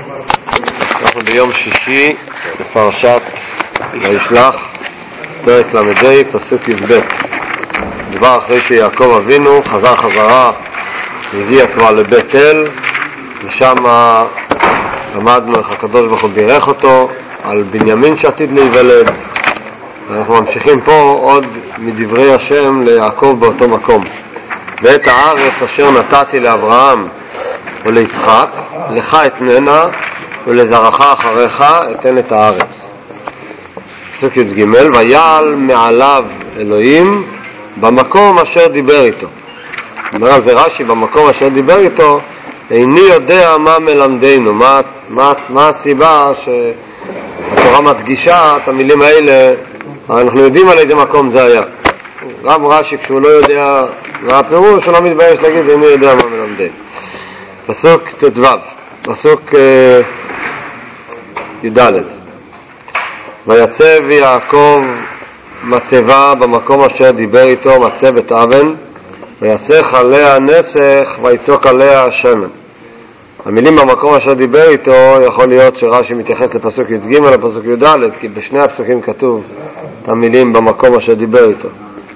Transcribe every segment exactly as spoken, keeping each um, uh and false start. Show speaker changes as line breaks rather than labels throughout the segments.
אנחנו ביום שישי בפרשת וישלח, פרק למדי, פסוק י"ב. דבר אחרי שיעקב אבינו חזר חזרה, הגיע כבר לבית אל, ושם למדנו איך הקדוש ברוך הוא בירך אותו על בנימין שעתיד להיוולד. אנחנו ממשיכים פה עוד מדברי השם ליעקב באותו מקום. ואת הארץ אשר נתתי לאברהם וליצחק, לך אתננה ולזרעך אחריך אתן את הארץ. פסוק י"ג, ויעל מעליו אלוהים במקום אשר דיבר איתו. אומר על זה רש"י, במקום אשר דיבר איתו, איני יודע מה מלמדנו, מה, מה, מה הסיבה שהתורה מדגישה את המילים האלה. אנחנו יודעים על איזה מקום זה היה. רב רש"י כשהוא לא יודע מה הפירוש, הוא לא מתבייש להגיד איני יודע מה מלמדנו. פסוק ט"ו, פסוק אה, י"ד, ויצב יעקב מצבה במקום אשר דיבר איתו, מצבת אבן, ויסך עליה נסך ויצוק עליה השמן. המילים במקום אשר דיבר איתו, יכול להיות שרש"י מתייחס לפסוק י"ג לפסוק י"ד, כי בשני הפסוקים כתוב את המילים במקום אשר דיבר איתו.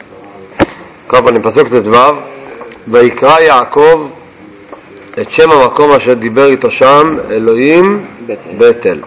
כל פעם פסוק ט"ו, ויקרא יעקב את שם המקום אשר דיבר איתו שם אלוהים בית אל.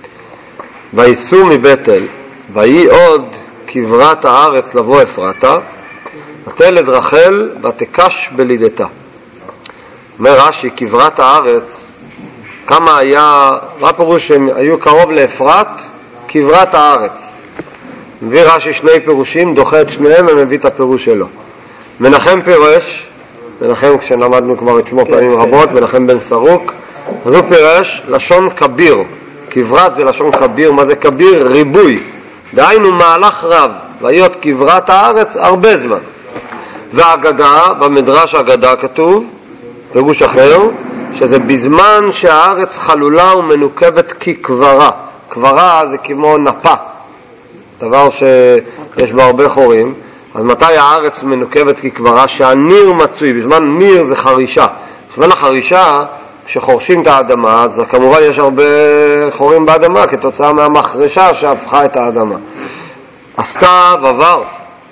וייסעו מבית אל, ויהי עוד כברת הארץ לבוא אפרתה, ותלד רחל ותקש בלידתה. אומר רש"י, כברת הארץ, כמה היה, מה פירוש שהם היו קרוב לאפרת? כברת הארץ. מביא רש"י שני פירושים, דוחה את שניהם ומביא את הפירוש שלו. מנחם פירש, מנחם כשלמדנו כבר את שמו פעמים רבות, מנחם בן סרוק, אז הוא פירש לשון כביר. כברת זה לשון כביר, מה זה כביר? ריבוי, דהיינו מהלך רב, והיות כברת הארץ הרבה זמן. והאגדה, במדרש האגדה כתוב, פירוש אחר, שזה בזמן שהארץ חלולה ומנוקבת כקברה. קברה זה כמו נפה, דבר שיש בה הרבה חורים. אז מתי הארץ מנוקבת כקברה? שהניר מצוי, בזמן ניר זה חרישה. בזמן החרישה, כשחורשים את האדמה, אז כמובן יש הרבה חורים באדמה כתוצאה מהמחרשה שהפכה את האדמה. עשתה ובר,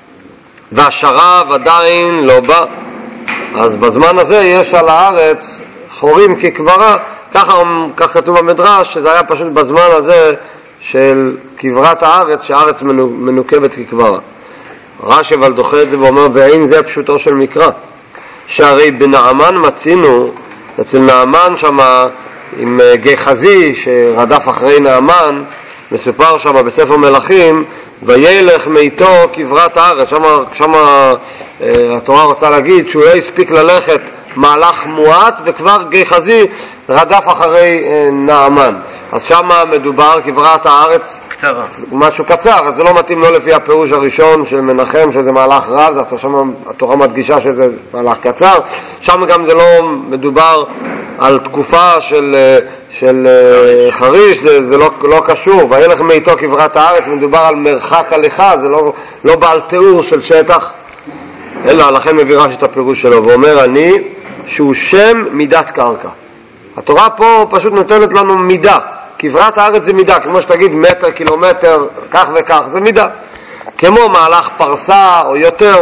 והשרב עדיין לא בא. אז בזמן הזה יש על הארץ חורים כקברה. ככה, כך כתוב במדרש, שזה היה פשוט בזמן הזה של קברת הארץ, שהארץ מנוקבת כקברה. רש"י אבל דוחה את זה ואומר, ואין זה פשוטו של מקרא, שהרי בנעמן מצינו, אצל נעמן שמה עם גחזי שרדף אחרי נעמן, מסופר שמה בספר מלכים, וילך מיתו כברת הארץ. שמה, שמה התורה רוצה להגיד שהוא לא הספיק ללכת מהלך מועט וכבר גחזי רדף אחרי נעמן. אז שמה מדובר כברת הארץ קצרה, משהו קצר, אז זה לא מתאים לא לפי הפירוש הראשון של מנחם שזה מהלך רב, אז שמה התורה מדגישה שזה מהלך קצר. שם גם זה לא מדובר על תקופה של, של חריש, זה, זה לא, לא קשור. וילך מאיתו כברת הארץ, מדובר על מרחק הליכה, זה לא, לא בעל תיאור של שטח, אלא לכן מביא רש"י את הפירוש שלו ואומר אני שהוא שם מידת קרקע. התורה פה פשוט נותנת לנו מידה. כברת הארץ זה מידה, כמו שתגיד מטר, קילומטר, כך וכך, זה מידה. כמו מהלך פרסה או יותר.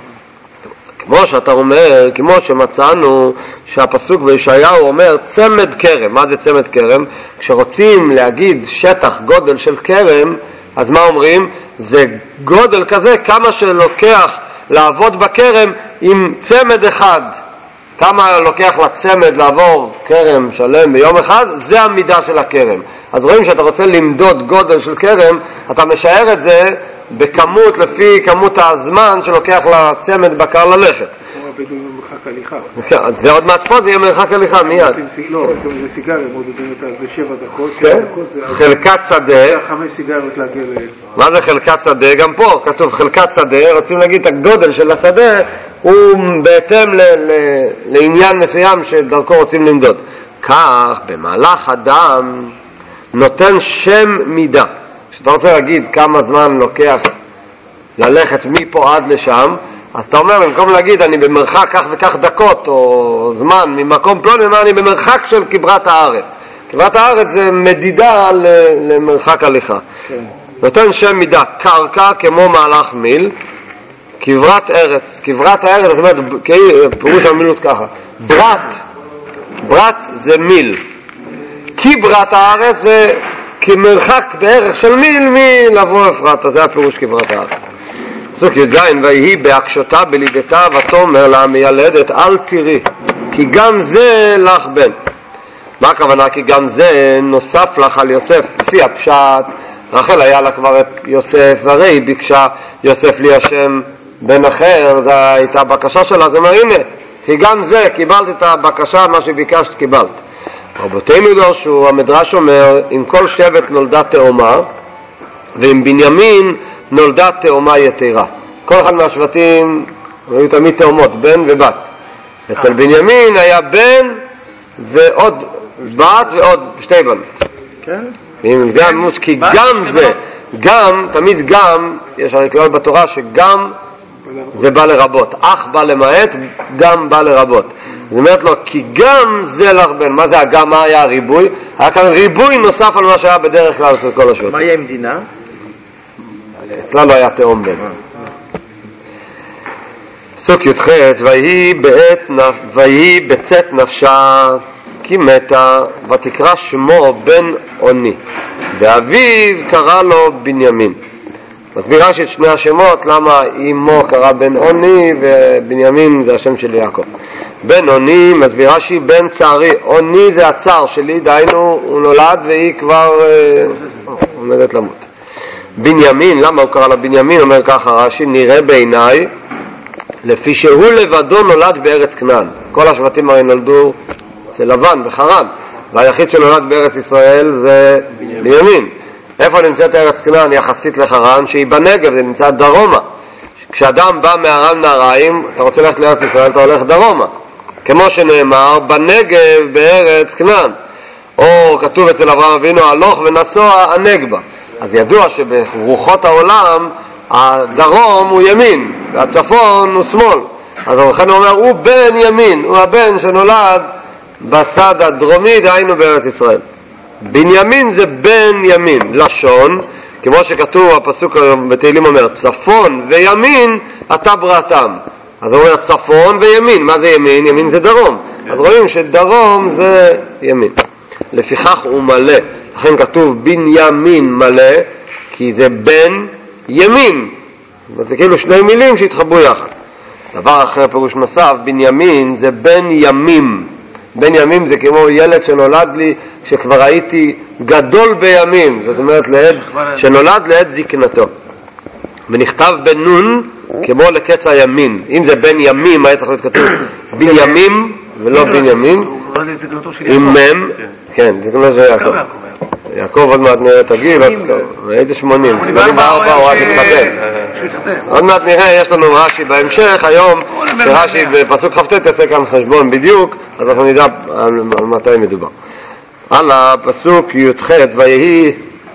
כמו שאתה אומר, כמו שמצאנו שהפסוק בישעיהו אומר צמד כרם. מה זה צמד כרם? כשרוצים להגיד שטח גודל של כרם, אז מה אומרים? זה גודל כזה כמה שלוקח לעבוד בכרם עם צמד אחד. כמה לוקח לצמד לעבור כרם שלם ביום אחד, זה המידה של הכרם. אז רואים שאתה רוצה למדוד גודל של כרם, אתה משער את זה בכמות, לפי כמות הזמן שלוקח לצמד בקר ללכת.
מרחק הליכה.
זה עוד מעט פה, זה יהיה מרחק הליכה מיד.
לא, זה סיגריה, זה שבע דקות.
חלקת שדה.
חמש סיגריות להגיע ל...
מה זה חלקת שדה? גם פה כתוב חלקת שדה, רוצים להגיד את הגודל של השדה, הוא בהתאם לעניין מסוים שדרכו רוצים למדוד. כך במהלך אדם נותן שם מידה. כשאתה רוצה להגיד כמה זמן לוקח ללכת מפה עד לשם, אז אתה אומר, במקום להגיד אני במרחק כך וכך דקות או זמן ממקום פלוני, אומר אני במרחק של כברת הארץ. כברת הארץ זה מדידה למרחק הליכה. כן. נותן שם מידה, קרקע כמו מהלך מיל, כברת ארץ. כברת הארץ, זאת אומרת, פירוש המילות ככה. ברת, ברת זה מיל. כברת הארץ זה כמרחק בערך של מיל מלבוא אפרתה, זה הפירוש כברת הארץ. פסוק י"ז, ויהי בהקשותה בלידתה ותאמר לה מיילדת אל תראי, כי גם זה לך בן. מה הכוונה? כי גם זה נוסף לך על יוסף. לפי הפשט, רחל היה לה כבר את יוסף, והרי היא ביקשה יוסף לי השם בן אחר, זו הייתה הבקשה שלה, זה אומר הנה, כי גם זה קיבלת את הבקשה, מה שביקשת קיבלת. רבותינו דרשו, המדרש אומר, עם כל שבט נולדה תאומה, ועם בנימין נולדה תאומה יתרה. כל אחד מהשבטים היו תמיד תאומות, בן ובת. אצל בנימין היה בן ועוד בת ועוד שתי בנות. כן? גם, כי גם זה, גם, תמיד גם, יש הרי כלל בתורה שגם זה בא לרבות. אך בא למעט, גם בא לרבות. זאת אומרת לו, כי גם זה לך בן. מה זה הגם? מה היה הריבוי? היה כאן ריבוי נוסף על מה שהיה בדרך כלל אצל כל השבטים.
מה היה עם דינה?
אצלה לא היה תאום בן. פסוק י"ח, ויהי בעת נפ... ויהי בצאת נפשה כי מתה, ותקרא שמו בן עוני, ואביו קרא לו בנימין. מסבירה שאת שני השמות, למה אמו קרא בן עוני ובנימין זה השם של יעקב. בן עוני, מסבירה שהיא בן צערי. עוני זה הצער שלי, דיינו הוא נולד והיא כבר אה, עומדת למות. בנימין, למה הוא קרא לה בנימין? אומר ככה רש"י, נראה בעיניי לפי שהוא לבדו נולד בארץ כנען. כל השבטים הרי נולדו אצל לבן בחרן, והיחיד שנולד בארץ ישראל זה בנימין. איפה נמצאת ארץ כנען יחסית לחרן? שהיא בנגב, זה נמצא דרומה. כשאדם בא מארם נהריים, אתה רוצה ללכת לארץ ישראל, אתה הולך דרומה, כמו שנאמר בנגב בארץ כנען, או כתוב אצל אברהם אבינו הלוך ונסוע הנגבה. אז ידוע שברוחות העולם הדרום הוא ימין והצפון הוא שמאל, אז לכן הוא אומר הוא בן ימין, הוא הבן שנולד בצד הדרומי, דהיינו בארץ ישראל. בנימין זה בן ימין, לשון כמו שכתוב הפסוק בתהילים אומר צפון וימין אתה בראתם. אז הוא אומר צפון וימין. מה זה ימין? ימין זה דרום, אז רואים שדרום זה ימין. לפיכך הוא מלא, לכן כתוב בנימין מלא, כי זה בן ימין, זה כאילו שני מילים שהתחברו יחד. דבר אחר פירוש נוסף, בנימין זה בן ימים. בן ימים זה כמו ילד שנולד לי כשכבר הייתי גדול בימים, זאת אומרת לעת, שנולד לעת זקנתו. ונכתב בנון כמו לקץ הימין. אם זה בן ימים היה צריך להיות כתוב בנימין ולא בנימין עם מם. כן, זה כמו זה יעקב. יעקב עוד מעט נראה את הגיל, איזה שמונים, שמונים וארבע הוא רק התחתן. עוד מעט נראה, יש לנו רש"י בהמשך היום, שרש"י בפסוק כ"ט תעשה כאן חשבון בדיוק, אז אנחנו נדע על מתי מדובר. על הפסוק י"ח, ויהי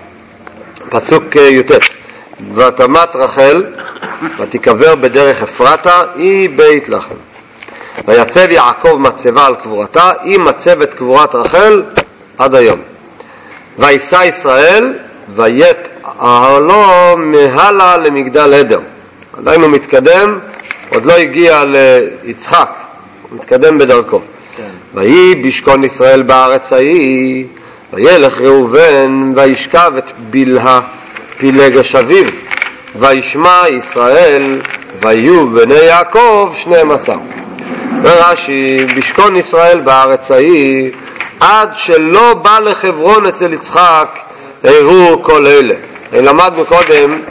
פסוק י"ט, ותמת רחל ותיקבר בדרך אפרתה, היא בית לחם. ויצב יעקב מצבה על קבורתה, היא מצבת קבורת רחל עד היום. ויסע ישראל ויית אהלו מהלה למגדל עדר. עדיין הוא מתקדם, עוד לא הגיע ליצחק, הוא מתקדם בדרכו. כן. ויהי בשכון ישראל בארץ ההיא, וילך ראובן וישכב את בלהה פילג השביב, וישמע ישראל ויהיו בני יעקב שנים עשר. ורש"י, בשכון ישראל בארץ ההיא, עד שלא בא לחברון אצל יצחק הראו כל אלה. למדנו קודם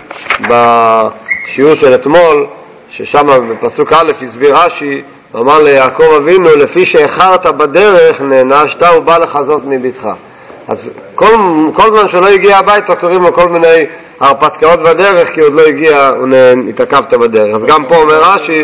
בשיעור של אתמול ששם בפסוק א' הסביר רש"י, אמר ליעקב אבינו לפי שאיחרת בדרך נענשת ובא לחזות מביתך. אז כל, כל זמן שלא הגיע הביתה קוראים לו כל מיני הרפתקאות בדרך, כי עוד לא הגיע, הוא התעכבת בדרך. אז גם פה אומר רש"י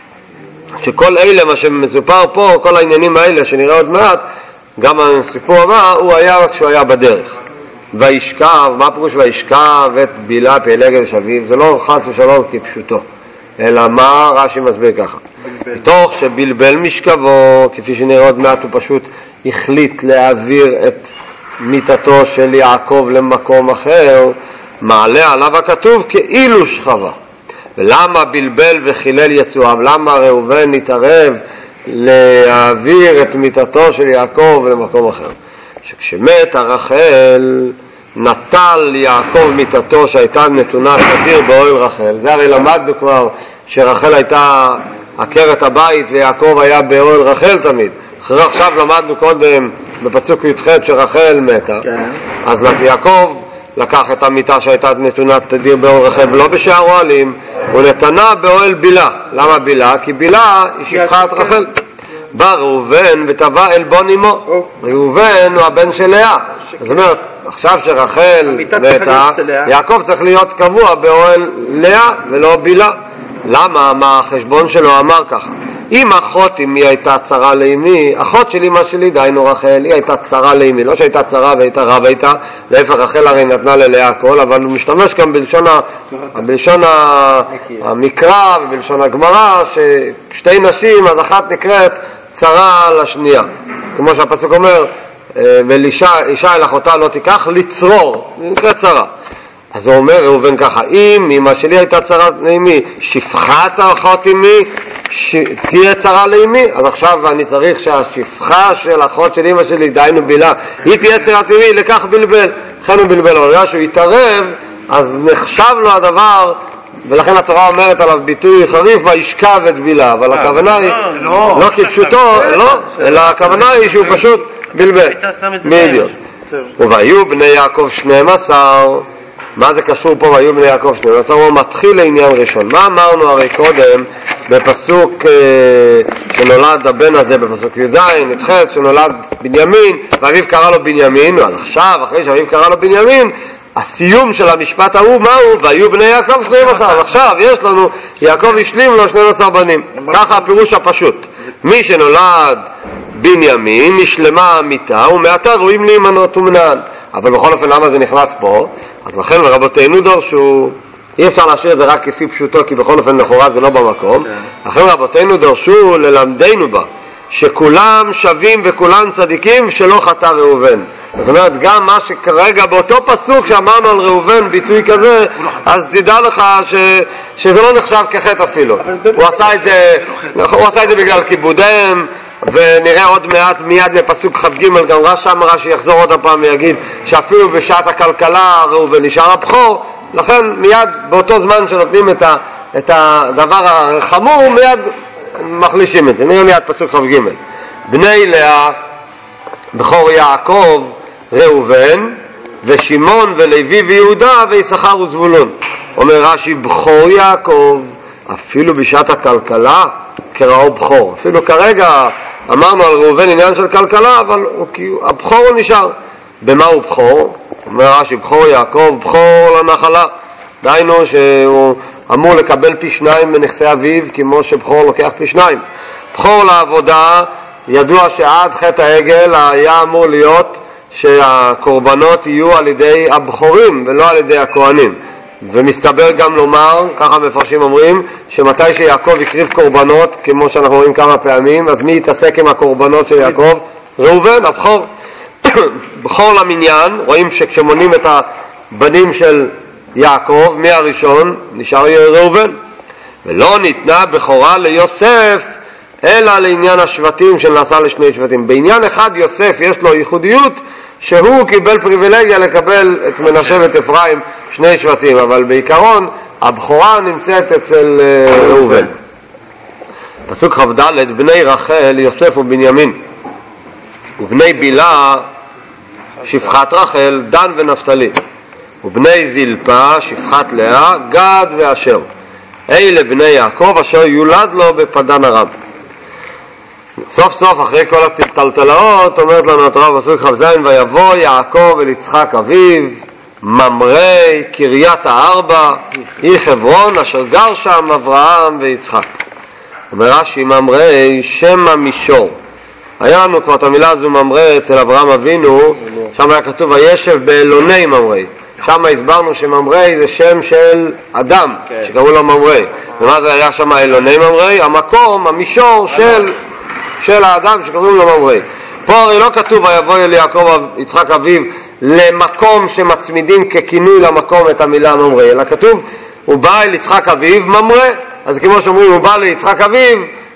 שכל אלה מה שמסופר פה, כל העניינים האלה שנראה עוד מעט, גם הסיפור הבא הוא היה רק כשהוא היה בדרך. וישכב, מה פירוש וישכב את בילה פילג השביב? זה לא חס ושלום כפשוטו, אלא מה רש"י מסביר ככה, מתוך שבלבל משכבו, כפי שנראה עוד מעט הוא פשוט החליט להעביר את מיתתו של יעקב למקום אחר, מעלה עליו הכתוב כאילו שכבה. ולמה בלבל וחילל יצואיו? למה ראובן התערב להעביר את מיתתו של יעקב למקום אחר? שכשמת רחל נטל יעקב מיתתו שהייתה נתונה סדיר באוהל רחל. זה הרי למדנו כבר שרחל הייתה עקרת הבית ויעקב היה באוהל רחל תמיד. אחרי עכשיו למדנו קודם בפסוק י"ח שרחל מתה, אז יעקב לקח את המיטה שהייתה נתונה תדיר באוהל רחל ולא בשער אוהלים, הוא נתנה באוהל בילה. למה בילה? כי בילה היא שפחת רחל. בא ראובן וטבע אל בון אמו. ראובן הוא הבן של לאה. זאת אומרת, עכשיו שרחל מתה, יעקב צריך להיות קבוע באוהל לאה ולא בילה. למה? מה החשבון שלו אמר ככה? אם אחות אמי הייתה צרה לאמי, אחות של אמא שלי, דיינו רחל, היא הייתה צרה לאמי, לא שהייתה צרה והייתה רב הייתה, להפך רחל הרי נתנה ללאה הכל, אבל הוא משתמש גם בלשון, ה... בלשון ה... המקרא ובלשון הגמרא, ששתי נשים, אז אחת נקראת צרה לשנייה. כמו שהפסוק אומר, ואישה אל אחותה לא תיקח לצרור, היא נקראת צרה. אז הוא אומר ראובן ככה, אם אמא שלי הייתה צרה לאמי, שפחת אחות אמי ש... תהיה צרה לאמי, אז עכשיו אני צריך שהשפחה של אחות של אמא שלי, דיינו בילה, היא תהיה צרת אמי, לקח בלבל. לכן הוא בלבל, אבל בגלל שהוא יתערב, אז נחשב לו הדבר, ולכן התורה אומרת עליו ביטוי חריף, וישכב את בילה, אבל הכוונה היא, לא כפשוטו, לא, אלא הכוונה היא שהוא פשוט בלבל. בדיוק. והיו בני יעקב שנים עשר, מה זה קשור פה והיו בני יעקב שנים עשר? הוא מתחיל לעניין ראשון. מה אמרנו הרי קודם בפסוק אה, שנולד הבן הזה, בפסוק י"ז, נתחת, שנולד בנימין, ואביו קרא לו בנימין, אז עכשיו, אחרי שאביו קרא לו בנימין, הסיום של המשפט ההוא מהו? והיו בני יעקב שנים עשר. אז עכשיו יש לנו, יעקב השלים לו שנים עשר בנים. ככה הפירוש הפשוט. מי שנולד בנימין, נשלמה המיטה, ומעתה רואים להימנות ומנהל. אבל בכל אופן למה זה נכנס פה? אז לכן רבותינו דורשו, אי אפשר להשאיר את זה רק כפי פשוטו, כי בכל אופן לכאורה זה לא במקום. לכן רבותינו דורשו ללמדנו בה שכולם שווים וכולם צדיקים שלא חטא ראובן. זאת אומרת, גם מה שכרגע באותו פסוק שאמרנו על ראובן ביטוי כזה, אז תדע לך ש... שזה לא נחשב כחטא אפילו. הוא עשה את זה, הוא עשה את זה בגלל כיבודיהם, ונראה עוד מעט מיד בפסוק כ"ג גם רש"י אמרה שיחזור עוד הפעם ויגיד שאפילו בשעת הכלכלה ראובן נשאר הבכור. לכן מיד באותו זמן שנותנים את, ה... את הדבר החמור, מיד מחלישים את זה. נראה מיד פסוק כ"ג. בני לאה בכור יעקב ראובן, ושמעון ולוי ויהודה ויששכר וזבולון. אומר רש"י, בכור יעקב אפילו בשעת הכלכלה קראו בכור. אפילו כרגע אמרנו על ראובן עניין של כלכלה, אבל הבכור הוא נשאר. במה הוא בכור? אומר רש"י, בכור יעקב בכור לנחלה, דהיינו שהוא אמור לקבל פי שניים בנכסי אביו, כמו שבכור לוקח פי שניים. בכור לעבודה, ידוע שעד חטא העגל היה אמור להיות שהקורבנות יהיו על ידי הבכורים ולא על ידי הכהנים. ומסתבר גם לומר, ככה מפרשים אומרים, שמתי שיעקב הקריב קורבנות, כמו שאנחנו רואים כמה פעמים, אז מי יתעסק עם הקורבנות של יעקב? ראובן, הבכור. בכור למניין, רואים שכשמונים את הבנים של יעקב, מי הראשון? נשאר ראובן. ולא ניתנה בכורה ליוסף, אלא לעניין השבטים שנעשה לשני שבטים. בעניין אחד יוסף יש לו ייחודיות, שהוא קיבל פריבילגיה לקבל את מנשה ואת אפרים, שני שבטים, אבל בעיקרון הבכורה נמצאת אצל ראובן. פסוק כ"ד, בני רחל יוסף ובנימין, ובני בילה שפחת רחל דן ונפתלי, ובני זלפה שפחת לאה גד ואשר. אלה בני יעקב אשר יולד לו בפדן ארם. סוף סוף אחרי כל הטלטלאות אומרת לנו התורה בפסוק כ"ז, ויבוא יעקב אל יצחק אביו ממרא קריית הארבע היא חברון אשר גר שם אברהם ויצחק. אומר רש"י, ממרא שם המישור. היה לנו כבר את המילה הזו ממרא אצל אברהם אבינו, שם היה כתוב הישב באלוני ממרא. שם הסברנו שממרא זה שם של אדם שקראו לו ממרא. ומה זה היה שם אלוני ממרא? המקום, המישור של של האדם שקוראים לו ממרא. פה הרי לא כתוב ויבוא אל יעקב יצחק אביו למקום שמצמידים ככינוי למקום את המילה ממרא, אלא כתוב הוא בא אל יצחק אביו ממרא. אז כמו שאומרים הוא בא ליצחק אביו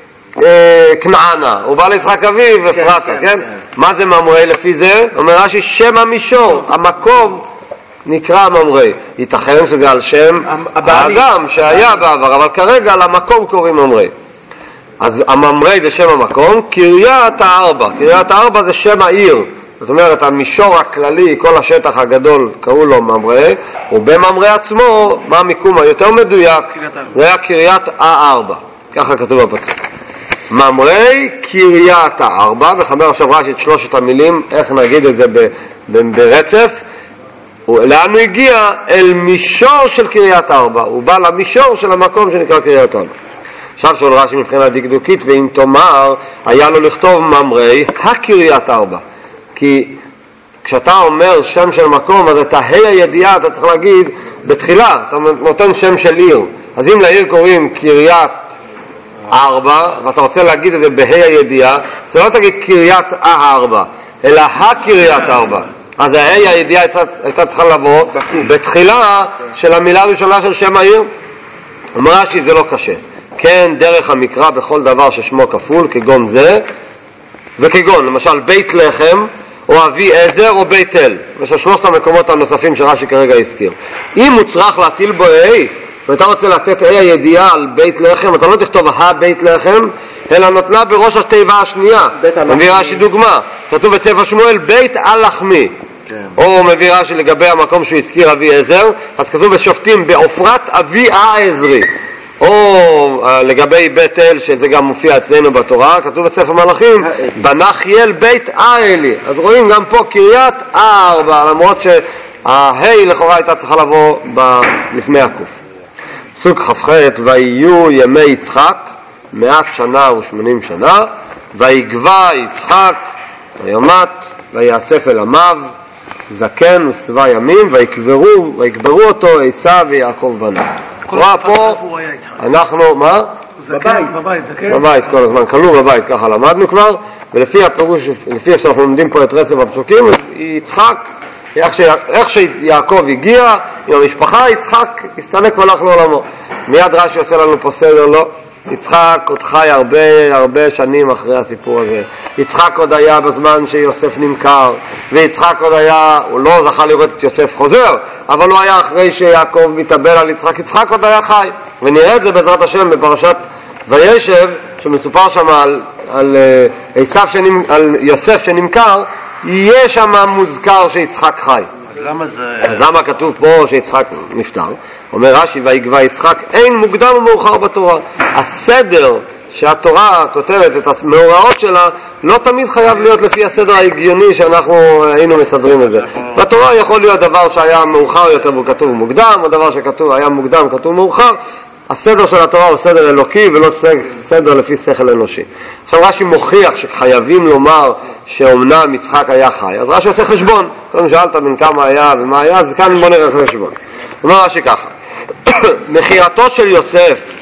אה, כנענה, הוא בא ליצחק אביו אפרתה, כן, כן? כן? מה זה ממרא לפי זה? אומר רש"י שם המישור, המקום נקרא ממרא. ייתכן שזה על שם האדם שהיה בעבר, אבל כרגע למקום קוראים ממרא. אז הממרא זה שם המקום. קריית הארבע, קריית הארבע זה שם העיר, זאת אומרת המישור הכללי, כל השטח הגדול קראו לו ממרא, ובממרא עצמו מה המיקום היותר מדויק? זה היה קריית הארבע, ככה כתוב בפסוק. ממרא קריית הארבע, וחבר עכשיו רש"י את שלושת המילים, איך נגיד את זה ברצף. לאן הוא הגיע? אל מישור של קריית הארבע, הוא בא למישור של המקום שנקרא קריית הארבע. עכשיו שואל רש"י מבחינה דקדוקית, ואם תאמר היה לו לכתוב ממרא הקריית הארבע, כי כשאתה אומר שם של מקום, אז את ההי הידיעה אתה צריך להגיד בתחילה, אתה נותן שם של עיר. אז אם לעיר קוראים קריית ארבע, ואתה רוצה להגיד את זה בהי הידיעה, זה לא תגיד קריית הארבע, אלא הקריית ארבע. אז ההי הידיעה הייתה צריכה לבוא בתחילה של המילה הראשונה של שם העיר. אומר רש"י זה לא קשה. כן, דרך המקרא בכל דבר ששמו כפול, כגון זה וכגון, למשל בית לחם או אבי עזר או בית אל, יש שלושת המקומות הנוספים שרש"י כרגע הזכיר. אם הוא צריך להטיל בו ה' ואתה רוצה לתת ה' הידיעה על בית לחם, אתה לא תכתוב הבית לחם, אלא נותנה בראש התיבה השנייה. מביא רש"י דוגמה, כתוב בספר שמואל בית הלחמי, או מביא רש"י לגבי המקום שהוא הזכיר אבי עזר, אז כתוב בשופטים בעופרת אבי העזרי, או לגבי בית אל שזה גם מופיע אצלנו בתורה, כתוב בספר מלאכים בנה חיאל בית האלי. אז רואים גם פה קריית הארבע, למרות שההי לכאורה הייתה צריכה לבוא לפני הקוף. פסוק כ"ח, ויהיו ימי יצחק מאת שנה ושמונים שנה, ויגבע יצחק ויומת ויאסף אל עמיו זקן ושבע ימים, ויקברו ויקברו אותו עשיו ויעקב בנו. רואה פה אנחנו מה?
בבית, בבית, זקן.
בבית כל הזמן, כלוא בבית, ככה למדנו כבר, ולפי הפירוש, לפי שאנחנו לומדים פה את רצף הפסוקים, יצחק, איך, ש... איך שיעקב הגיע עם המשפחה, יצחק הסתלק והלך לעולמו. מיד רש"י עושה לנו פה סדר, לא? יצחק עוד חי הרבה הרבה שנים אחרי הסיפור הזה. יצחק עוד היה בזמן שיוסף נמכר, ויצחק עוד היה, הוא לא זכה לראות את יוסף חוזר, אבל הוא היה אחרי שיעקב מתאבל על יצחק, יצחק עוד היה חי. ונראה את זה בעזרת השם בפרשת וישב, שמסופר שם על, על, עשיו שנמ, על יוסף שנמכר, יהיה שם מוזכר שיצחק חי.
למה זה...
אז למה כתוב פה שיצחק נפטר? אומר רש"י ויגבע יצחק, אין מוקדם ומאוחר בתורה. הסדר שהתורה כותבת את המאורעות שלה לא תמיד חייב להיות לפי הסדר ההגיוני שאנחנו היינו מסדרים את זה. בתורה יכול להיות דבר שהיה מאוחר יותר והוא כתוב מוקדם, או דבר שכתוב היה מוקדם כתוב מאוחר. הסדר של התורה הוא סדר אלוקי ולא סדר לפי שכל אנושי. עכשיו רש"י מוכיח שחייבים לומר שאומנם יצחק היה חי, אז רש"י עושה חשבון. קודם שאלת בין כמה היה ומה היה, אז כאן בוא נראה חשבון. אומר רש"י ככה, מכירתו של יוסף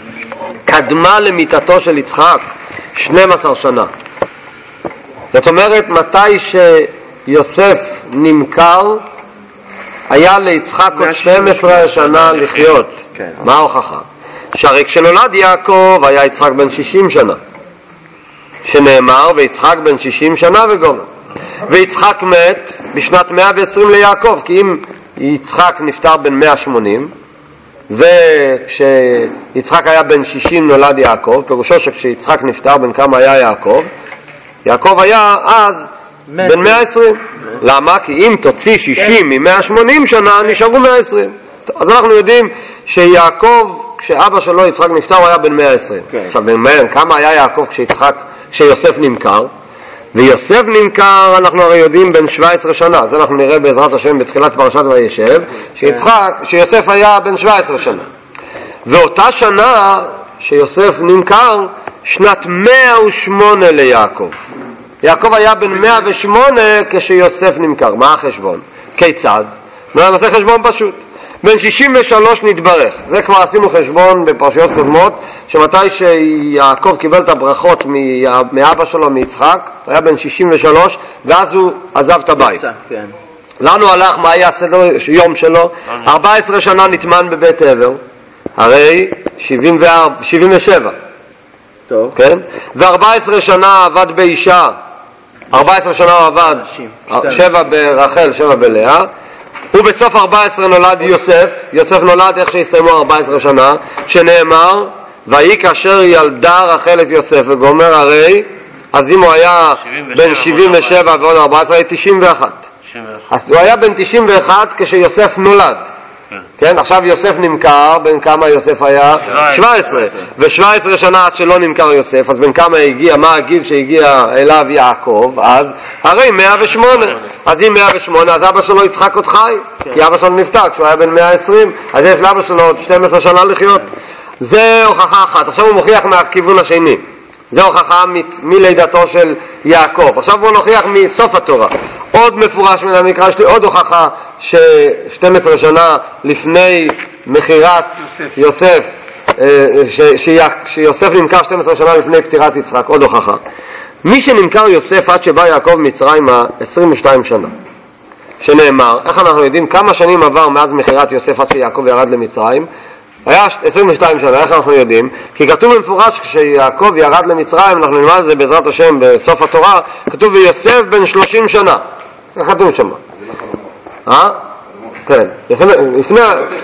קדמה למיתתו של יצחק שנים עשר שנה. זאת אומרת, מתי שיוסף נמכר היה ליצחק עוד שתים עשרה שנה לחיות. מה ההוכחה? שהרי כשנולד יעקב היה יצחק בן שישים שנה, שנאמר ויצחק בן שישים שנה וגומר. ויצחק מת בשנת מאה ועשרים ליעקב, כי אם יצחק נפטר בן מאה ושמונים וכשיצחק היה בן שישים נולד יעקב, פירושו שכשיצחק נפטר בן כמה היה יעקב? יעקב היה אז בן מאה ועשרים. למה? כי אם תוציא שישים מ-מאה ושמונים שנה נשארו מאה ועשרים. אז אנחנו יודעים שיעקב כשאבא שלו יצחק נפטר הוא היה בן מאה ועשרים. עכשיו בן כמה היה יעקב כשיצחק, כשיוסף נמכר? ויוסף נמכר אנחנו הרי יודעים בן שבע עשרה שנה. אז אנחנו נראה בעזרת השם בתחילת פרשת וישב שיצחק, שיוסף היה בן שבע עשרה שנה. ואותה שנה שיוסף נמכר שנת מאה ושמונה ליעקב. יעקב היה בן מאה ושמונה כשיוסף נמכר. מה החשבון? כיצד? נעשה חשבון פשוט. בן שישים ושלוש נתברך. זה כבר עשינו חשבון בפרשיות קודמות, שמתי שיעקב קיבל את הברכות מאבא שלו מיצחק, הוא היה בן שישים ושלוש, ואז הוא עזב את הבית. לאן הוא הלך? מה היה הסדר יום שלו? ארבע עשרה שנה נטמן בבית עבר, הרי שבעים ושבע.
טוב.
כן? ו-ארבע עשרה שנה עבד באישה, ארבע עשרה שנה הוא עבד, שבע ברחל, שבע בלאה, ובסוף ארבע עשרה נולד יוסף. יוסף נולד איך שהסתיימו ארבע עשרה שנה, שנאמר, ויהי כאשר ילדה רחל את יוסף, ואומר הרי, אז אם הוא היה בן שבעים ושבע ועוד ארבע עשרה, היה תשעים ואחת. אז הוא היה בן תשעים ואחת כשיוסף נולד. כן, עכשיו יוסף נמכר, בין כמה יוסף היה? שבע עשרה. ו-שבע עשרה שנה עד שלא נמכר יוסף, אז בין כמה הגיע, מה הגיל שהגיע אליו יעקב? אז הרי מאה ושמונה. אז אם מאה ושמונה, אז אבא שלו יצחק עוד חי, כי אבא שלו נפטר כשהוא היה בן מאה ועשרים, אז יש לאבא שלו עוד שתים עשרה שנה לחיות. זה הוכחה אחת. עכשיו הוא מוכיח מהכיוון השני. זה הוכחה מלידתו של יעקב. עכשיו בואו נוכיח מסוף התורה. עוד מפורש מן המקרא, יש לי עוד הוכחה ש-שתים עשרה שנה לפני מחירת יוסף, שיוסף נמכר שתים עשרה שנה לפני פטירת יצחק, עוד הוכחה. מי שנמכר יוסף עד שבא יעקב מצרימה עשרים ושתיים שנה, שנאמר, איך אנחנו יודעים כמה שנים עבר מאז מחירת יוסף עד שיעקב ירד למצרים? היה עשרים ושתיים שנה, איך אנחנו יודעים? כי כתוב במפורש כשיעקב ירד למצרים, אנחנו נלמד את זה בעזרת השם בסוף התורה, כתוב ויוסף בן שלושים שנה. זה כתוב שם. אה? כן. לפני...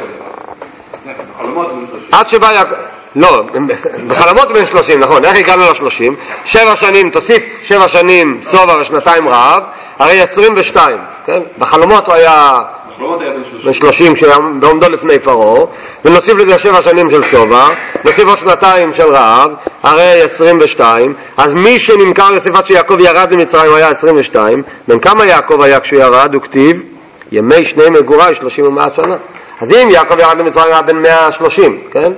עד שבא יעקב... לא, בחלומות בן שלושים, נכון. איך הגענו לשלושים? שבע שנים, תוסיף שבע שנים סובה ושנתיים רעב, הרי עשרים ושתיים. כן? בחלומות הוא היה... בן שלושים בעומדו לפני פרעה, ונוסיף לזה שבע שנים של סובה, נוסיף עוד שנתיים של רעב, הרי עשרים ושתיים. אז מי שנמכר יוסף עד שיעקב ירד למצרים היה עשרים ושתיים. בין כמה יעקב היה כשהוא ירד? הוא כתיב ימי שני מגורי שלושים ומאה שנה. אז אם יעקב ירד למצרים היה בן מאה ושלושים, כן?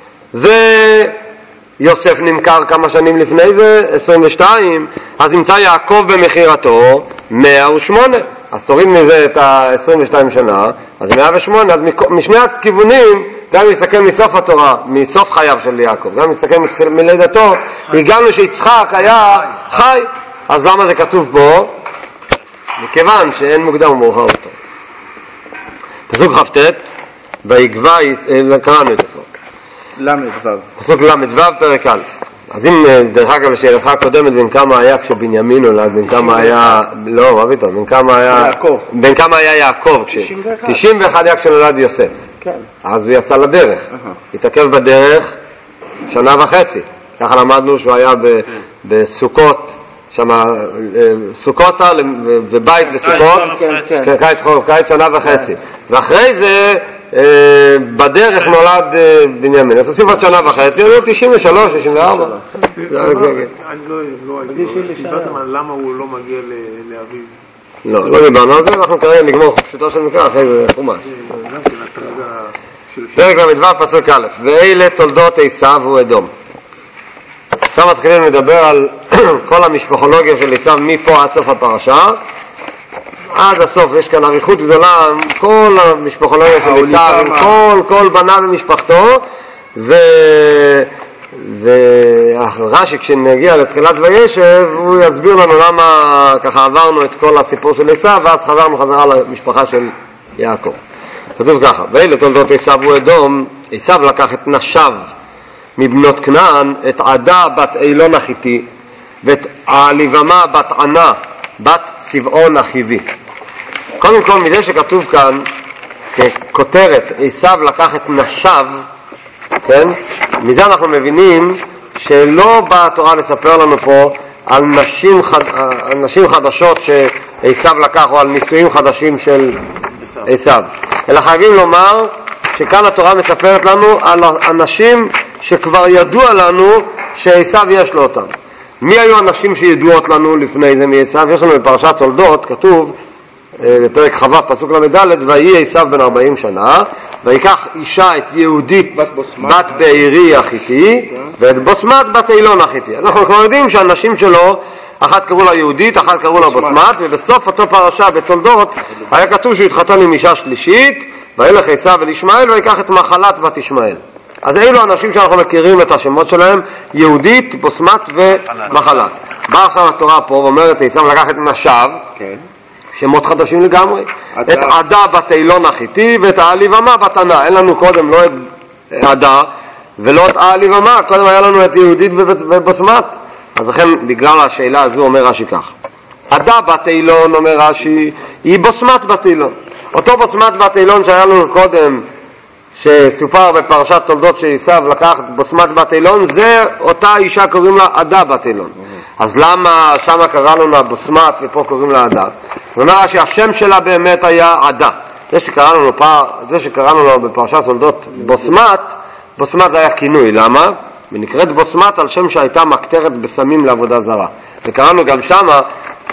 ויוסף נמכר כמה שנים לפני זה, עשרים ושתיים, אז נמצא יעקב במחירתו מאה ושמונה. אז תוריד מזה את ה-עשרים ושתיים שנה, אז מאה ושמונה. אז משני הכיוונים, גם מסתכל מסוף התורה, מסוף חייו של יעקב, גם מסתכל מלידתו, הגענו שיצחק היה חי. אז למה זה כתוב פה? מכיוון שאין מוקדם ומאוחר יותר. פסוק כ"ט, ויגבה, קראנו את זה פה.
למדבר.
פסוק למדבר פרק א'. אז אם דרך אגב לשאלתך הקודמת בין כמה היה כשבנימין נולד, בין כמה היה, לא, מה פתאום, בין כמה היה, בין כמה היה יעקב, תשעים ואחת היה כשנולד יוסף. אז הוא יצא לדרך, התעכב בדרך שנה וחצי. ככה למדנו שהוא היה בסוכות, שמה סוכותה ובית וסוכות, קיץ חורף קיץ שנה וחצי. ואחרי זה בדרך נולד בנימין. אז עושים עוד שנה וחצי, זה תשעים ושלוש, תשעים וארבע.
אני לא דיברתם על למה הוא לא מגיע לאביו.
לא, לא דיברנו על זה, אנחנו כרגע נגמור פשוטו של מקרא, אחרי זה חומש. פרק למדבר פסוק א', ואלה תולדות עשיו ואדום. עכשיו מתחילים לדבר על כל המשפחולוגיה של עשיו מפה עד סוף הפרשה. עד הסוף יש כאן אריכות גדולה, כל המשפחולוגיה של עשיו, כל, כל בניו ומשפחתו, ו... ורש"י כשנגיע לתחילת וישב הוא יסביר לנו למה ככה עברנו את כל הסיפור של עשיו ואז חזרנו חזרה למשפחה של יעקב. כתוב ככה, ואלה תולדות עשיו ואדום. עשיו לקח את נשיו מבנות כנען, את עדה בת אילון החיתי ואת עליבמה בת ענה בת צבעון החיבי. קודם כל מזה שכתוב כאן ככותרת עשיו לקח את נשיו, כן? מזה אנחנו מבינים שלא באה התורה לספר לנו פה על נשים, חד... על נשים חדשות שעשיו לקח או על נישואים חדשים של עשיו, אלא חייבים לומר שכאן התורה מספרת לנו על אנשים שכבר ידוע לנו שעשיו יש לו אותם. מי היו אנשים שידועות לנו לפני זה מעשיו? יש לנו בפרשת תולדות, כתוב בפרק חווה פסוק למדלת, ויהי עשיו בן ארבעים שנה ויקח אישה את יהודית בת בארי החיתי ואת בוסמת בת אילון החיתי. אנחנו כבר יודעים שהנשים שלו, אחת קראו לה יהודית, אחת קראו לה בוסמת, ובסוף אותו פרשה בתולדות היה כתוב שהוא התחתן עם אישה שלישית וילך עשיו אל ישמעאל ויקח את מחלת בת ישמעאל. אז אלו אנשים שאנחנו מכירים את השמות שלהם, יהודית, בוסמת ומחלת. באה עכשיו התורה פה ואומרת עשיו לקח את נשיו,
כן.
שמות חדשים לגמרי,
עדה.
את עדה בת אילון החיתי ואת העליבמה בת ענה. אין לנו קודם לא את עדה ולא את העליבמה, קודם היה לנו את יהודית ובוסמת. אז לכן בגלל השאלה הזו אומר רש"י כך, עדה בת אילון, אומר רש"י, היא בוסמת בת אילון. אותו בוסמת בת אילון שהיה לנו קודם, שסופר בפרשת תולדות שעשיו לקח בוסמת בת אילון, זה אותה אישה קוראים לה עדה בת אילון. אז למה שמה קרא לנו הבוסמת ופה קוראים לה עדה? זאת אומרת שהשם שלה באמת היה עדה. זה שקרא לנו, פעם, זה שקרא לנו בפרשת תולדות בוסמת, בוסמת זה היה כינוי. למה? ונקראת בוסמת על שם שהייתה מקטרת בסמים לעבודה זרה. וקראנו גם שמה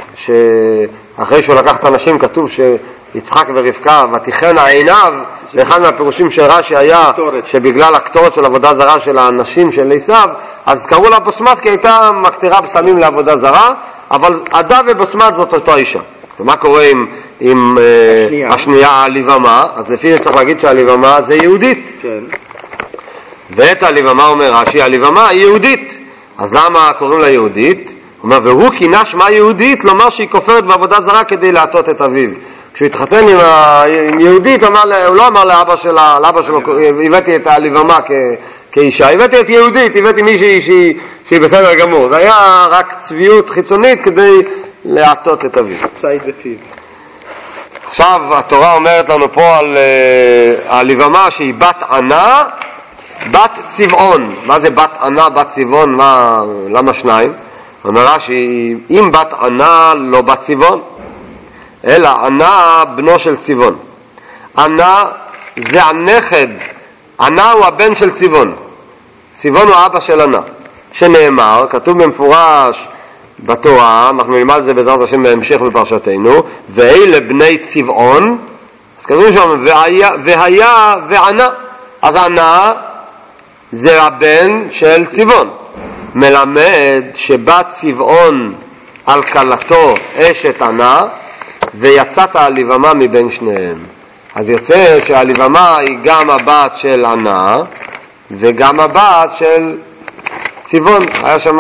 שאחרי שהוא לקח את הנשים כתוב שיצחק ורבקה ותיכנה עיניו, ואחד מהפירושים של רש"י היה שבגלל הקטורת של עבודה זרה של האנשים של עשיו, אז קראו לה בוסמת כי הייתה מקטרה בסמים לעבודה זרה, אבל עדה ובוסמת זאת אותו אישה. ומה קורה עם, עם השנייה, השנייה העליבמה? אז לפי זה צריך להגיד שהעליבמה זה יהודית. כן. ואת העליבמה אומר רש"י, העליבמה היא יהודית. אז למה קוראים לה יהודית? הוא אומר, והוא כינה שמה יהודית, לומר שהיא כופרת בעבודה זרה כדי להטות את אביו. כשהוא התחתן עם, ה... עם יהודית, הוא, אמר, הוא לא אמר לאבא שלה, לאבא שלו, הבאתי את העליבמה כ... כאישה, הבאתי את יהודית, הבאתי מישהי שהיא, שהיא בסדר גמור. זה היה רק צביעות חיצונית כדי להטות את אביו.
צייד בפיו.
עכשיו התורה אומרת לנו פה על העליבמה שהיא בת ענה, בת צבעון. מה זה בת ענה, בת צבעון? מה, למה שניים? אומרה שאם בת ענה לא בת צבעון, אלא ענה בנו של צבעון. ענה זה הנכד, ענה הוא הבן של צבעון. צבעון הוא האבא של ענה. שנאמר, כתוב במפורש בתורה, אנחנו נלמד את זה בעזרת השם בהמשך בפרשתנו, ואלה בני צבעון, אז כתוב שם, והיה, והיה וענה. אז ענה זה הבן של צבעון. מלמד שבת צבעון על כלתו אשת ענה, ויצאת העליבמה מבין שניהם. אז יוצא שהעליבמה היא גם הבת של ענה, וגם הבת של צבעון. היה שם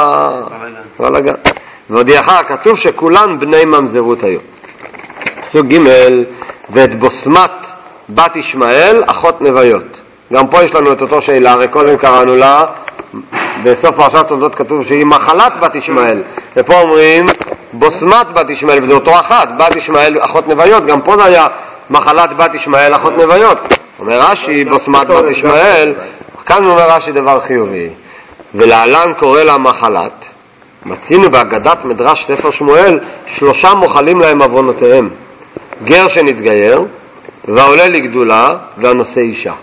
בלגן. והודיעך, כתוב שכולן בני ממזרות היו. פסוק ג' ואת בוסמת בת ישמעאל אחות נוויות. גם פה יש לנו את אותו שאלה, הרי קודם קראנו לה, בסוף פרשת תולדות כתוב שהיא מחלת בת ישמעאל, ופה אומרים בוסמת בת ישמעאל, וזה אותו אחת, בת ישמעאל אחות נוויות, גם פה זה היה מחלת בת ישמעאל אחות נוויות. אומר רש"י בוסמת בת ישמעאל, כאן אומר רש"י דבר חיובי, ולהלן קורא לה מחלת. מצינו בהגדת מדרש ספר שמואל שלושה מוחלים להם עוונותיהם, גר שנתגייר והעולה לגדולה והנושא אישה.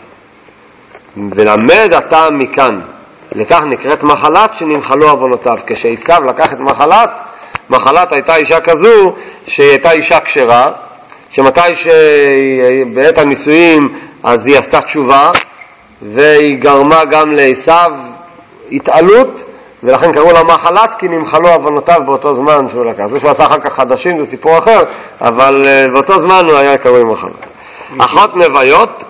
ולמד אתה מכאן, לכך נקראת מחלת שנמחלו עוונותיו. כשעשיו לקח את מחלת, מחלת הייתה אישה כזו שהיא הייתה אישה כשרה, שמתי שבעת הנישואים אז היא עשתה תשובה והיא גרמה גם לעשיו התעלות, ולכן קראו לה מחלת כי נמחלו עוונותיו באותו זמן שהוא לקח. זה שהוא עשה אחר כך חדשים, זה סיפור אחר, אבל באותו זמן הוא היה קרוי מחלת. אחות נוויות,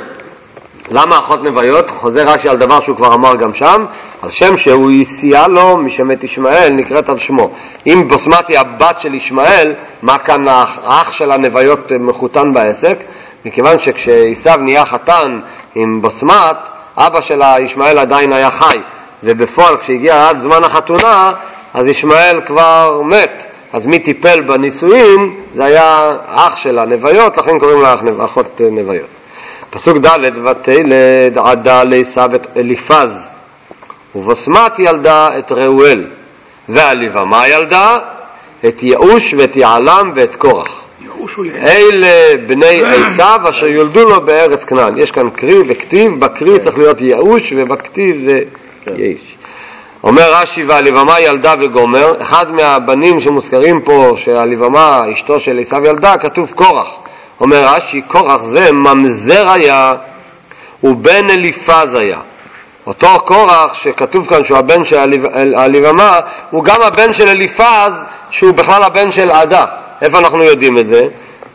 למה אחות נוויות? חוזר רש"י על דבר שהוא כבר אמר גם שם, על שם שהוא הסיע לו משמת ישמעאל, נקראת על שמו. אם בוסמת היא הבת של ישמעאל, מה כאן האח של הנוויות מחותן בעסק? מכיוון שכשעשיו נהיה חתן עם בוסמת, אבא של ישמעאל עדיין היה חי, ובפועל כשהגיע עד זמן החתונה, אז ישמעאל כבר מת. אז מי טיפל בנישואין? זה היה אח של הנוויות, לכן קוראים לה אחות נוויות. פסוק ד' ותלד עדה לעשיו את אליפז, ובוסמת ילדה את ראואל, והעליבמה ילדה את יאוש ואת יעלם ואת קורח. אלה בני עשיו אשר יולדו לו בארץ כנען. יש כאן קריא וכתיב, בקריא צריך להיות יאוש ובכתיב זה יש. אומר רש"י והעליבמה ילדה וגומר. אחד מהבנים שמוזכרים פה שהעליבמה אשתו של עשיו ילדה, כתוב קורח. אומר רש"י קורח זה ממזר היה ובן אליפז היה. אותו קורח שכתוב כאן שהוא הבן של העליבמה, הוא גם הבן של אליפז שהוא בכלל הבן של עדה. איפה אנחנו יודעים את זה?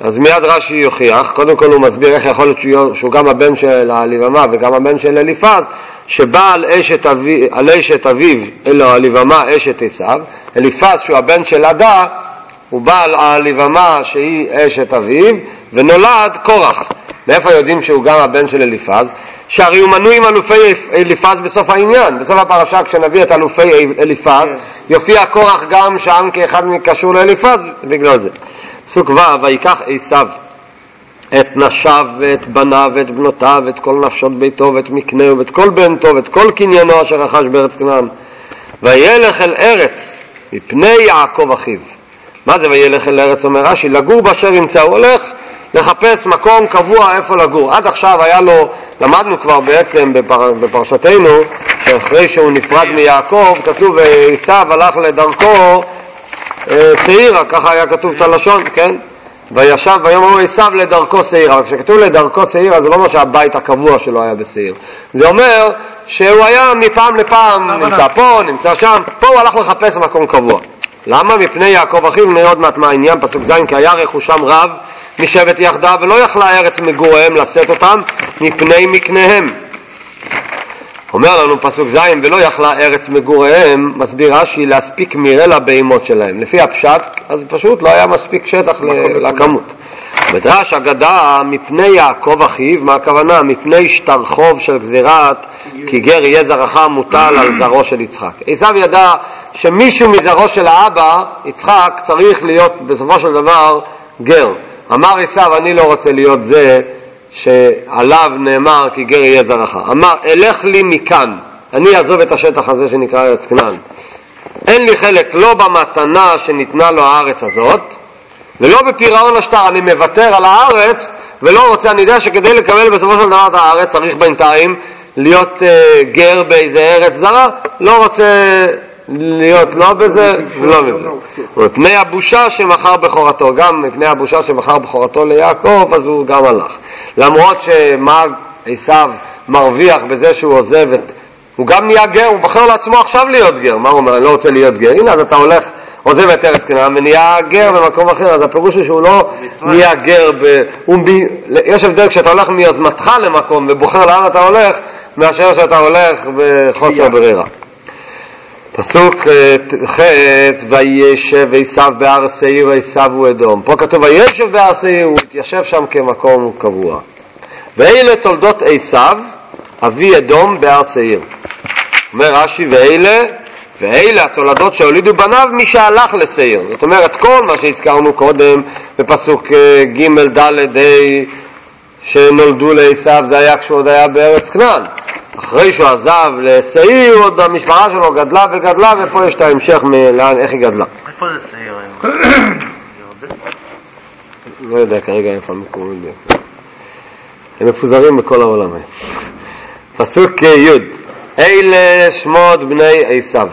אז מיד רש"י יוכיח. קודם כל הוא מסביר איך יכול להיות שהוא, שהוא גם הבן של הליבמה וגם הבן של אליפז, שבעל אשת אביו, על אשת אביו אלו הליבמה אשת עשיו. אליפז שהוא הבן של עדה הוא בעל הליבמה שהיא אשת אביו, ונולד קורח. מאיפה יודעים שהוא גם הבן של אליפז? שהרי הוא מנוי עם אלופי אליפז בסוף העניין. בסוף הפרשה כשנביא את אלופי אליפז יופיע קורח גם שם כאחד מקשור לאליפז בגלל זה. פסוק ו' ויקח עשיו את נשיו ואת בניו ואת בנותיו ואת כל נפשות ביתו ואת מקנהו ואת כל בהמתו ואת כל קניינו אשר רכש בארץ כנען, וילך אל ארץ מפני יעקב אחיו. מה זה וילך אל ארץ? אומר רש"י, לגור באשר ימצא. הוא הולך לחפש מקום קבוע איפה לגור. עד עכשיו היה לו, למדנו כבר בעצם בפר, בפרשתנו, שאחרי שהוא נפרד מיעקב, כתוב עשיו הלך לדרכו שעירה, ככה היה כתוב את הלשון, כן? וישב ביום ההוא עשיו לדרכו שעירה. אבל כשכתוב לדרכו שעירה זה לא אומר שהבית הקבוע שלו היה בשעיר, זה אומר שהוא היה מפעם לפעם נמצא פה, נמצא שם. פה הוא הלך לחפש מקום קבוע. למה? מפני יעקב אחיו. נראה עוד מעט מה העניין. פסוק ז' כי היה רכושם רב משבט יחדיו ולא יכלה ארץ מגוריהם לשאת אותם מפני מקניהם. אומר לנו פסוק ז' ולא יכלה ארץ מגוריהם, מסביר רש"י, להספיק מרעה לבהמות שלהם. לפי הפשט אז פשוט לא היה מספיק שטח לכמות. מדרש אגדה מפני יעקב אחיו, מה הכוונה? מפני שטר חוב של גזירת כי גר יהיה זרעך מוטל על זרעו של יצחק. עשיו ידע שמישהו מזרעו של האבא יצחק צריך להיות בסופו של דבר גר. אמר עשיו אני לא רוצה להיות זה שעליו נאמר כי גר יהיה זרעך. אמר אלך לי מכאן, אני אעזוב את השטח הזה שנקרא ארץ כנען, אין לי חלק לא במתנה שניתנה לו הארץ הזאת ולא בפירעון השטר. אני מוותר על הארץ ולא רוצה, אני יודע שכדי לקבל בסופו של דבר את הארץ צריך בינתיים להיות uh, גר באיזה ארץ זרה, לא רוצה להיות לא בזה ולא בזה. מפני הבושה שמחר בחורתו, גם מפני הבושה שמחר בחורתו ליעקב, אז הוא גם הלך. למרות שמה עשיו מרוויח בזה שהוא עוזב את, הוא גם נהיה גר, הוא בחר לעצמו עכשיו להיות גר. מה הוא אומר? אני לא רוצה להיות גר. הנה אז אתה הולך עוזב את ארץ כנען ונהיה גר במקום אחר. אז הפירוש הוא שהוא לא נהיה גר ב... יש הבדל כשאתה הולך מיוזמתך למקום ובוחר לאן אתה הולך מאשר שאתה הולך בחוסר ברירה. פסוק ח' וישב עשיו בהר שעיר ועשיו הוא אדום. פה כתוב וישב בהר שעיר, הוא התיישב שם כמקום קבוע. ואלה תולדות עשיו אבי אדום בהר שעיר. אומר רש"י ואלה ואלה התולדות שהולידו בניו מי שהלך לשעיר. זאת אומרת כל מה שהזכרנו קודם בפסוק ג' ד' ה' שנולדו לעשיו זה היה כשהוא עוד היה בארץ כנען. אחרי שהוא עזב לשעיר עוד המשפחה שלו גדלה וגדלה, ופה יש את ההמשך מלאן איך היא גדלה.
איפה זה שעיר היום?
לא יודע כרגע איפה המקום. הם מפוזרים בכל העולם. פסוק י' אלה שמות בני עשיו: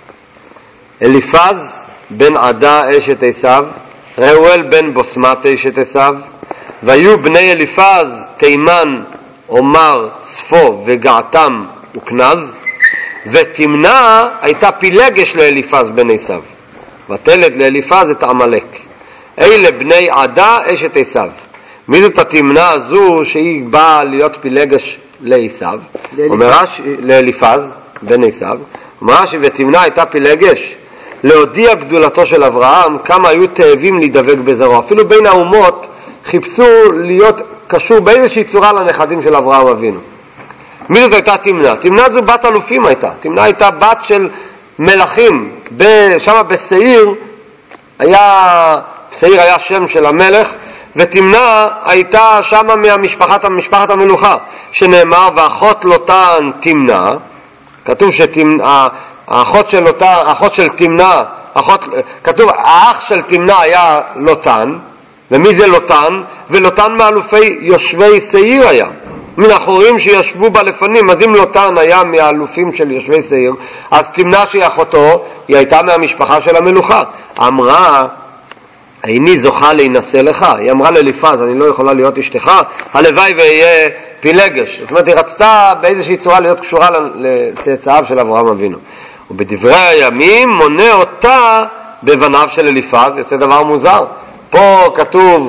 אליפז בן עדה אשת עשיו, ראואל בן בוסמת אשת עשיו. והיו בני אליפז תימן עומר צפו וגעתם וכנז, ותמנה הייתה פילגש לאליפז בן עשיו, ותלד לאליפז את עמלק. אלה בני עדה אשת עשיו. מי זאת התמנה הזו שהיא באה להיות פילגש לעשיו? אומר רש"י לאליפז בן עשיו, אומר רש"י ותמנה הייתה פילגש להודיע גדולתו של אברהם, כמה היו תאבים להידבק בזרעו. אפילו בין האומות חיפשו להיות קשור באיזושהי צורה לנכדים של אברהם אבינו. מי זאת הייתה תמנה? תמנה זו בת אלופים הייתה. תמנה הייתה בת של מלכים. שם בשעיר היה, בשעיר היה שם של המלך, ותמנה הייתה שם מהמשפחת המשפחת המלוכה, שנאמר ואחות לוטן תמנה. כתוב שתמנה, האחות של לוטן, האחות של תמנה, אחות, כתוב האח של תמנה היה לוטן. ומי זה לוטן? ולוטן מאלופי יושבי שעיר היה, מן החורים שישבו בה לפנים. אז אם לוטן היה מהאלופים של יושבי שעיר, אז תמנה שהיא אחותו, היא הייתה מהמשפחה של המלוכה. אמרה איני זוכה להינשא לך. היא אמרה לאליפז אני לא יכולה להיות אשתך, הלוואי ויהיה פילגש. זאת אומרת היא רצתה באיזושהי צורה להיות קשורה לצאצאיו של אברהם אבינו. ובדברי הימים מונה אותה בבניו של אליפז. יוצא דבר מוזר, פה כתוב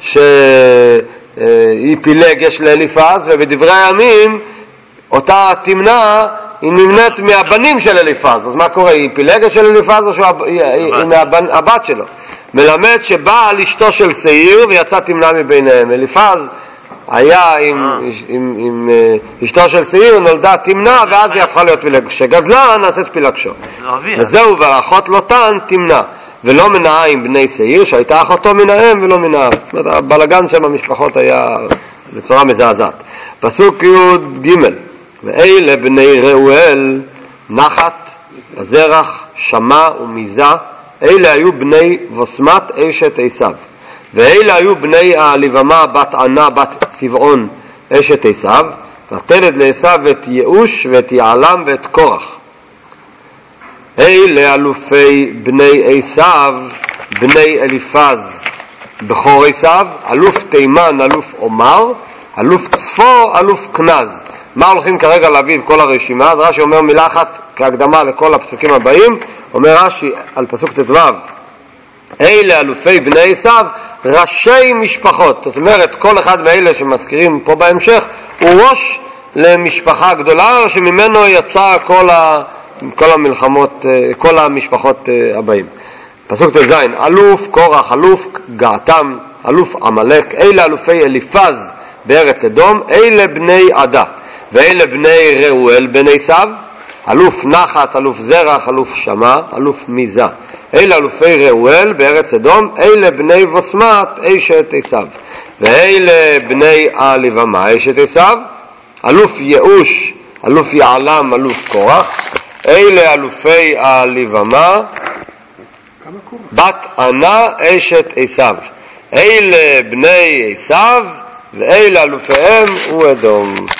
שהיא פילגש לאליפז, ובדברי הימים אותה תמנה היא נמנית מהבנים של אליפז. אז מה קורה? היא פילגש של אליפז או שהיא מהבת שלו? מלמד שבעל אשתו של שעיר ויצא תמנה מביניהם. אליפז היה עם, עם, עם, עם אשתו של שעיר, נולדה תמנה, ואז היא הפכה להיות פילגש. כשגזלה נעשית פילגשו. וזהו, והאחות לוטן תמנה, ולא מנעה עם בני שעיר, שהייתה אחותו מן האם ולא מן האב. זאת אומרת, הבלגן שם המשפחות היה בצורה מזעזעת. פסוק י' ג' ואלה בני ראואל נחת, הזרח, שמע ומיזה, אלה היו בני וסמת אשת עשיו. ואלה היו בני הלבמה בת ענה בת צבעון אשת עשיו, ותלד לעשיו את ייאוש ואת יעלם ואת קורח. אלה אלופי בני עשיו, בני אליפז בכור עשיו, אלוף תימן, אלוף עומר, אלוף צפו, אלוף כנז. מה הולכים כרגע להביא כל הרשימה? אז רש"י אומר מילה אחת כהקדמה לכל הפסוקים הבאים. אומר רש"י על פסוק ט"ו, אלה אלופי בני עשיו, ראשי משפחות. זאת אומרת, כל אחד מאלה שמזכירים פה בהמשך הוא ראש למשפחה גדולה שממנו יצא כל, ה, כל המלחמות, כל המשפחות הבאים. פסוק ט"ז, אלוף קורח, אלוף געתם, אלוף עמלק, אלה אלופי אליפז בארץ אדום, אלה בני עדה. ואלה בני ראואל בן עשיו, אלוף נחת, אלוף זרח, אלוף שמע, אלוף מיזה. אלה אלופי ראואל בארץ אדום, אלה בני וסמת אשת עשיו. ואלה בני הלבמה אשת עשיו, אלוף ייאוש, אלוף יעלם, אלוף קורח. אלה אלופי הלבמה בת ענה אשת עשיו. אלה בני עשיו, ואלה אלופיהם הוא אדום.